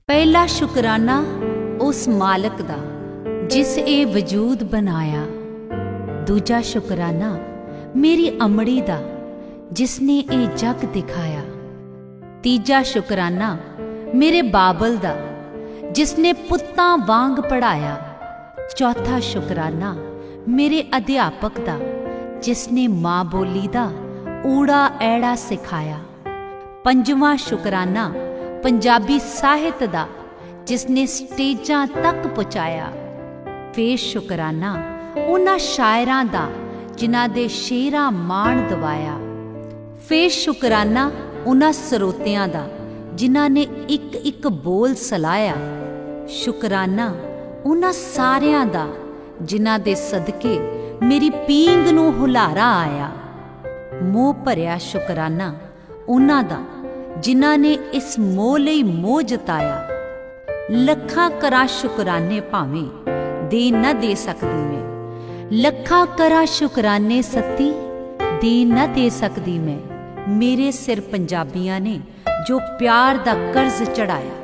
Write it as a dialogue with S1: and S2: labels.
S1: पहला शुकराना उस मालक दा जिस ए वजूद बनाया। दूजा शुकराना मेरी अमड़ी दा जिसने ए जग दिखाया। तीजा शुकराना मेरे बाबल दा जिसने पुत्तां वांग पढ़ाया। चौथा शुकराना मेरे अध्यापक दा जिसने माँ बोली दा ऊड़ा ऐड़ा सिखाया। पंजवां शुकराना पंजाबी साहित्य दा जिसने स्टेजां तक पहुँचाया। फिर शुकराना उन्हां शायरां दा जिन्हां दे शेरां माण दवाया। फिर शुकराना उन्हां सरोतियां दा जिन्हां ने इक इक बोल सलाया। शुकराना उन्हां सारियां दा जिन्हां दे सदके मेरी पींग नूं हुलारा आया। मोह भरिया शुकराना उन्हां दा जिन्हां ने इस मोह लई मोह जताया। लखां करां शुकराने भावें दे न दे सकदी मैं। लखां करां शुकराने सती दे न दे सकदी मैं। मेरे सिर पंजाबियां ने जो प्यार दा कर्ज चढ़ाया।